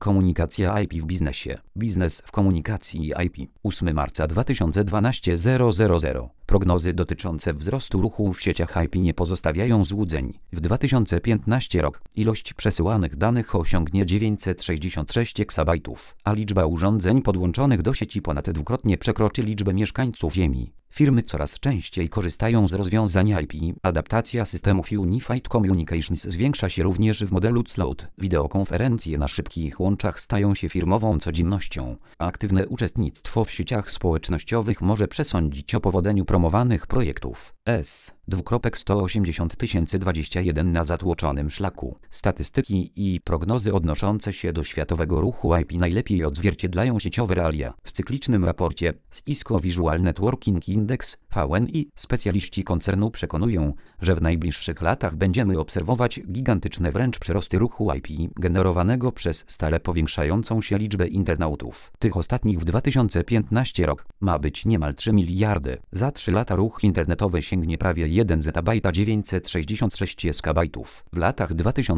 Komunikacja IP w biznesie. Biznes w komunikacji IP. 8 marca 2012 000. Prognozy dotyczące wzrostu ruchu w sieciach IP nie pozostawiają złudzeń. W 2015 rok ilość przesyłanych danych osiągnie 966 eksabajtów, a liczba urządzeń podłączonych do sieci ponad dwukrotnie przekroczy liczbę mieszkańców Ziemi. Firmy coraz częściej korzystają z rozwiązań IP. Adaptacja systemów Unified Communications zwiększa się również w modelu cloud. Wideokonferencje na szybkich łączach stają się firmową codziennością. Aktywne uczestnictwo w sieciach społecznościowych może przesądzić o powodzeniu promowanych projektów. 180 021 na zatłoczonym szlaku. Statystyki i prognozy odnoszące się do światowego ruchu IP najlepiej odzwierciedlają sieciowe realia. W cyklicznym raporcie Cisco Visual Networking Index VNI specjaliści koncernu przekonują, że w najbliższych latach będziemy obserwować gigantyczne wręcz przyrosty ruchu IP generowanego przez stale powiększającą się liczbę internautów. Tych ostatnich w 2015 rok ma być niemal 3 miliardy. Za 3 lata ruch internetowy sięgnie prawie 1 zetabajta 966 eskabajtów. W latach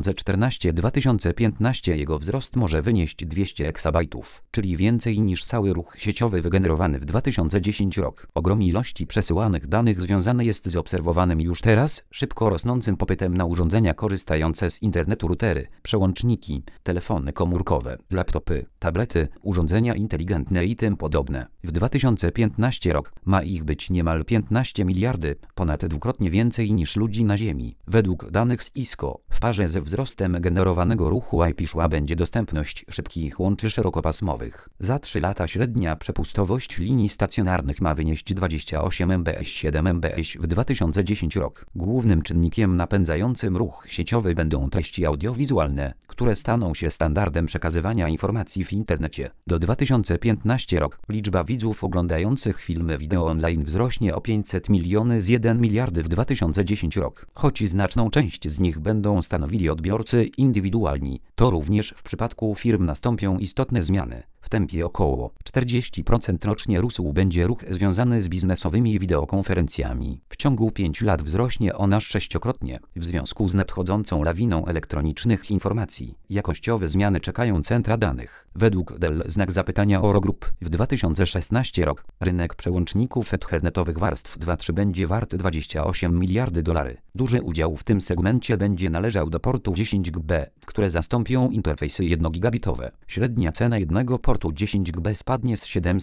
2014-2015 jego wzrost może wynieść 200 eksabajtów, czyli więcej niż cały ruch sieciowy wygenerowany w 2010 rok. Ogrom ilości przesyłanych danych związany jest z obserwowanym już teraz szybko rosnącym popytem na urządzenia korzystające z internetu, routery, przełączniki, telefony komórkowe, laptopy, tablety, urządzenia inteligentne i tym podobne. W 2015 rok ma ich być niemal 15 miliardy, ponad dwukrotnie więcej niż ludzi na Ziemi. Według danych z Cisco, w parze ze wzrostem generowanego ruchu IP szła będzie dostępność szybkich łączy szerokopasmowych. Za 3 lata średnia przepustowość linii stacjonarnych ma wynieść 28 mbps, 7 mbps w 2010 rok. Głównym czynnikiem napędzającym ruch sieciowy będą treści audiowizualne, które staną się standardem przekazywania informacji w internecie. Do 2015 rok liczba widzów oglądających filmy wideo online wzrośnie o 500 miliony z 1 miliardy w 2010 rok. Choć znaczną część z nich będą stanowili odbiorcy indywidualni, to również w przypadku firm nastąpią istotne zmiany. W tempie około 40% rocznie rósł będzie ruch związany z biznesowymi wideokonferencjami. W ciągu 5 lat wzrośnie on aż 6-krotnie. W związku z nadchodzącą lawiną elektronicznych informacji, jakościowe zmiany czekają centra danych. Według Dell znak zapytania Oro Group w 2016 rok rynek przełączników ethernetowych warstw 2.3 będzie wart 28 miliardy dolarów. Duży udział w tym segmencie będzie należał do portów 10GB, które zastąpią interfejsy 1-gigabitowe. Średnia cena jednego portu 10GB spadnie z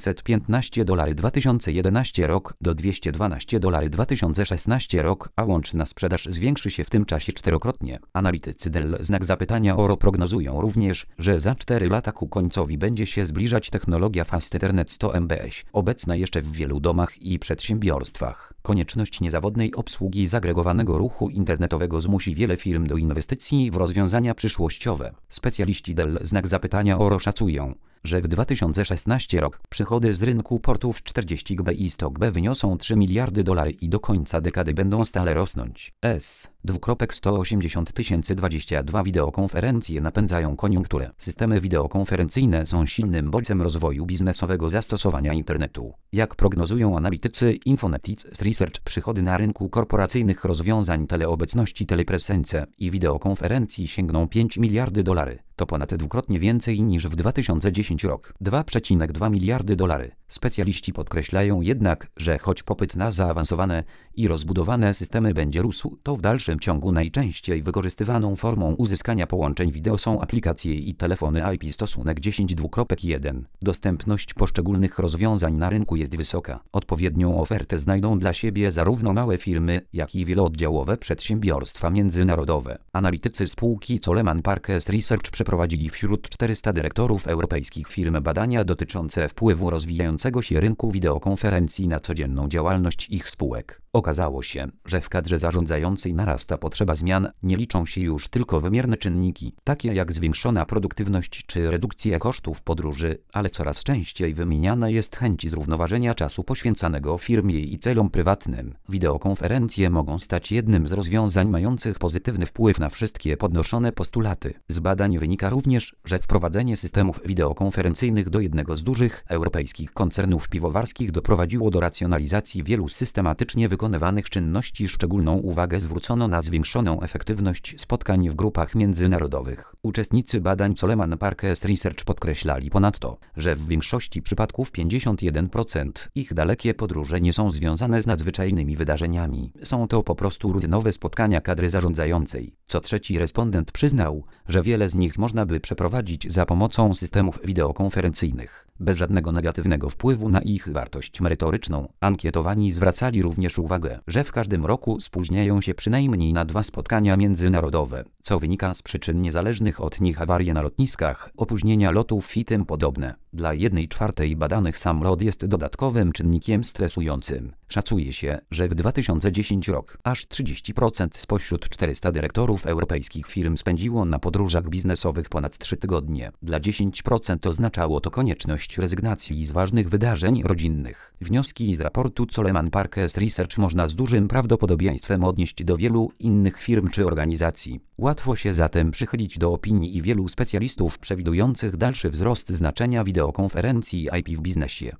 $715 2011 rok do $212 2016 rok, a łączna sprzedaż zwiększy się w tym czasie 4-krotnie. Analitycy Dell znak zapytania Oro prognozują również, że za 4 lata ku końcowi będzie się zbliżać technologia Fast Ethernet 100 Mbps, obecna jeszcze w wielu domach i przedsiębiorstwach. Konieczność niezawodnej obsługi zagregowanego ruchu internetowego zmusi wiele firm do inwestycji w rozwiązania przyszłościowe. Specjaliści Dell znak zapytania Oro szacują, że w 2016 rok przychody z rynku portów 40GB i 100GB wyniosą 3 miliardy dolarów i do końca dekady będą stale rosnąć. 180 022 wideokonferencje napędzają koniunkturę. Systemy wideokonferencyjne są silnym bodźcem rozwoju biznesowego zastosowania internetu. Jak prognozują analitycy Infonetics Research, przychody na rynku korporacyjnych rozwiązań teleobecności, telepresence i wideokonferencji sięgną 5 miliardy dolarów. To ponad dwukrotnie więcej niż w 2010 rok. 2,2 miliardy dolarów. Specjaliści podkreślają jednak, że choć popyt na zaawansowane i rozbudowane systemy będzie rósł, to w dalszym ciągu najczęściej wykorzystywaną formą uzyskania połączeń wideo są aplikacje i telefony IP. Stosunek 10:1. Dostępność poszczególnych rozwiązań na rynku jest wysoka. Odpowiednią ofertę znajdą dla siebie zarówno małe firmy, jak i wielooddziałowe przedsiębiorstwa międzynarodowe. Analitycy spółki Coleman Parkes Research przeprowadzili wśród 400 dyrektorów europejskich firm badania dotyczące wpływu rozwijającego się rynku wideokonferencji na codzienną działalność ich spółek. Okazało się, że w kadrze zarządzającej narasta potrzeba zmian, nie liczą się już tylko wymierne czynniki, takie jak zwiększona produktywność czy redukcja kosztów podróży, ale coraz częściej wymieniana jest chęć zrównoważenia czasu poświęcanego firmie i celom prywatnym. Wideokonferencje mogą stać jednym z rozwiązań mających pozytywny wpływ na wszystkie podnoszone postulaty. Z badań wynika również, że wprowadzenie systemów wideokonferencyjnych do jednego z dużych europejskich koncernów piwowarskich doprowadziło do racjonalizacji wielu systematycznie wykonywanych czynności. Szczególną uwagę zwrócono na zwiększoną efektywność spotkań w grupach międzynarodowych. Uczestnicy badań Coleman Parkes Research podkreślali ponadto, że w większości przypadków 51% ich dalekie podróże nie są związane z nadzwyczajnymi wydarzeniami. Są to po prostu rutynowe spotkania kadry zarządzającej. Co trzeci respondent przyznał, że wiele z nich można by przeprowadzić za pomocą systemów wideokonferencyjnych, bez żadnego negatywnego wpływu na ich wartość merytoryczną. Ankietowani zwracali również uwagę, że w każdym roku spóźniają się przynajmniej na 2 spotkania międzynarodowe, co wynika z przyczyn niezależnych od nich: awarie na lotniskach, opóźnienia lotów i tym podobne. Dla 1/4 badanych sam lot jest dodatkowym czynnikiem stresującym. Szacuje się, że w 2010 roku aż 30% spośród 400 dyrektorów europejskich firm spędziło na podróżach biznesowych ponad 3 tygodnie. Dla 10% oznaczało to konieczność rezygnacji z ważnych wydarzeń rodzinnych. Wnioski z raportu Coleman Parkes Research można z dużym prawdopodobieństwem odnieść do wielu innych firm czy organizacji. Łatwo się zatem przychylić do opinii i wielu specjalistów przewidujących dalszy wzrost znaczenia wideokonferencji IP w biznesie.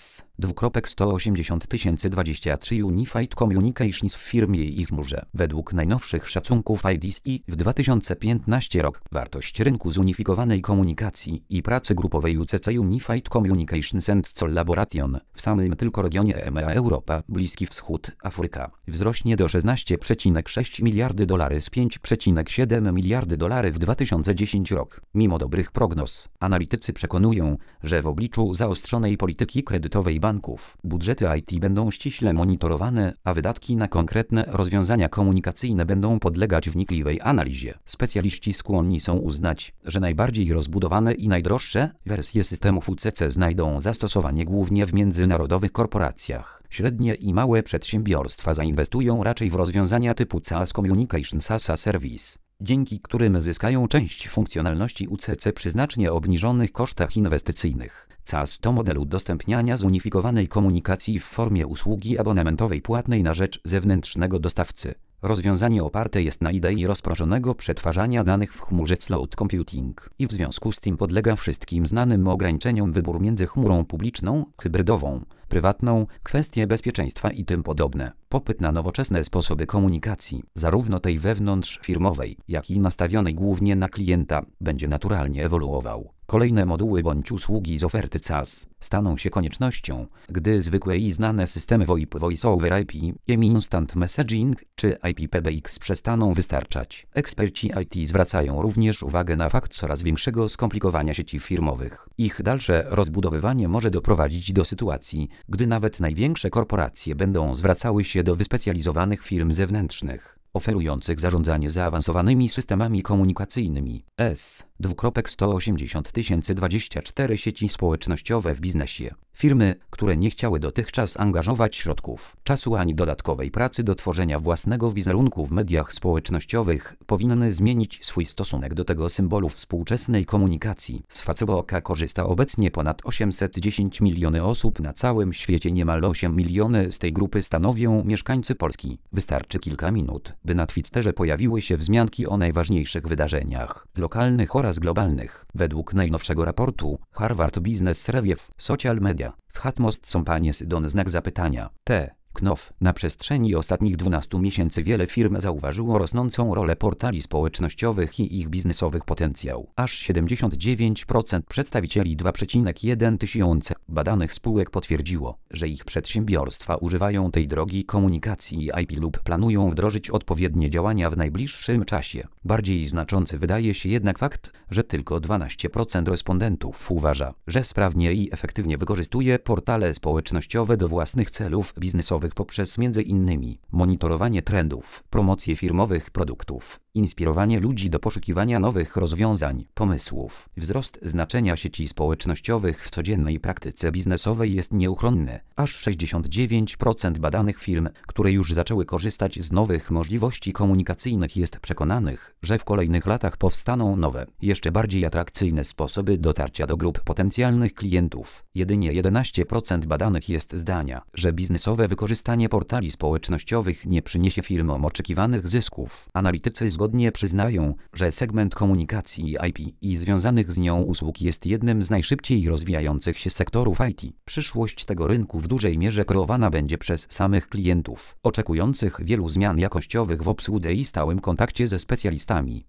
S.18023 Unified Communications w firmie i ich chmurze. Według najnowszych szacunków IDC w 2015 roku wartość rynku zunifikowanej komunikacji i pracy grupowej UCC Unified Communications and Collaboration w samym tylko regionie EMEA Europa, Bliski Wschód, Afryka wzrośnie do $16,6 miliardy z $5,7 miliardy w 2010 roku. Mimo dobrych prognoz, analitycy przekonują, że w obliczu zaostrzonej polityki kredytowej banków, budżety IT będą ściśle monitorowane, a wydatki na konkretne rozwiązania komunikacyjne będą podlegać wnikliwej analizie. Specjaliści skłonni są uznać, że najbardziej rozbudowane i najdroższe wersje systemów UCC znajdą zastosowanie głównie w międzynarodowych korporacjach. Średnie i małe przedsiębiorstwa zainwestują raczej w rozwiązania typu SaaS Communications as a Service, dzięki którym zyskają część funkcjonalności UCC przy znacznie obniżonych kosztach inwestycyjnych. SaaS to model udostępniania zunifikowanej komunikacji w formie usługi abonamentowej płatnej na rzecz zewnętrznego dostawcy. Rozwiązanie oparte jest na idei rozproszonego przetwarzania danych w chmurze cloud computing i w związku z tym podlega wszystkim znanym ograniczeniom: wybór między chmurą publiczną, hybrydową, prywatną, kwestie bezpieczeństwa i tym podobne. Popyt na nowoczesne sposoby komunikacji, zarówno tej wewnątrzfirmowej, jak i nastawionej głównie na klienta, będzie naturalnie ewoluował. Kolejne moduły bądź usługi z oferty SaaS staną się koniecznością, gdy zwykłe i znane systemy VoIP, Voice over IP, Instant Messaging czy IPPBX przestaną wystarczać. Eksperci IT zwracają również uwagę na fakt coraz większego skomplikowania sieci firmowych. Ich dalsze rozbudowywanie może doprowadzić do sytuacji, gdy nawet największe korporacje będą zwracały się do wyspecjalizowanych firm zewnętrznych, oferujących zarządzanie zaawansowanymi systemami komunikacyjnymi. S.18024 Sieci społecznościowe w biznesie. Firmy, które nie chciały dotychczas angażować środków, czasu ani dodatkowej pracy do tworzenia własnego wizerunku w mediach społecznościowych, powinny zmienić swój stosunek do tego symbolu współczesnej komunikacji. Z Facebooka korzysta obecnie ponad 810 miliony osób na całym świecie. Niemal 8 miliony z tej grupy stanowią mieszkańcy Polski. Wystarczy kilka minut, by na Twitterze pojawiły się wzmianki o najważniejszych wydarzeniach lokalnych oraz globalnych. Według najnowszego raportu Harvard Business Review Social Media w Hatmost są panie Sydon znak zapytania. Knopf. Na przestrzeni ostatnich 12 miesięcy wiele firm zauważyło rosnącą rolę portali społecznościowych i ich biznesowych potencjał. Aż 79% przedstawicieli 2,1 tysiąca badanych spółek potwierdziło, że ich przedsiębiorstwa używają tej drogi komunikacji IP lub planują wdrożyć odpowiednie działania w najbliższym czasie. Bardziej znaczący wydaje się jednak fakt, że tylko 12% respondentów uważa, że sprawnie i efektywnie wykorzystuje portale społecznościowe do własnych celów biznesowych poprzez m.in. monitorowanie trendów, promocję firmowych produktów, inspirowanie ludzi do poszukiwania nowych rozwiązań, pomysłów. Wzrost znaczenia sieci społecznościowych w codziennej praktyce biznesowej jest nieuchronny. Aż 69% badanych firm, które już zaczęły korzystać z nowych możliwości komunikacyjnych, jest przekonanych, że w kolejnych latach powstaną nowe, jeszcze bardziej atrakcyjne sposoby dotarcia do grup potencjalnych klientów. Jedynie 11% badanych jest zdania, że biznesowe wykorzystanie portali społecznościowych nie przyniesie firmom oczekiwanych zysków. Analitycy zgodnie Zachodnie przyznają, że segment komunikacji IP i związanych z nią usług jest jednym z najszybciej rozwijających się sektorów IT. Przyszłość tego rynku w dużej mierze kreowana będzie przez samych klientów, oczekujących wielu zmian jakościowych w obsłudze i stałym kontakcie ze specjalistami.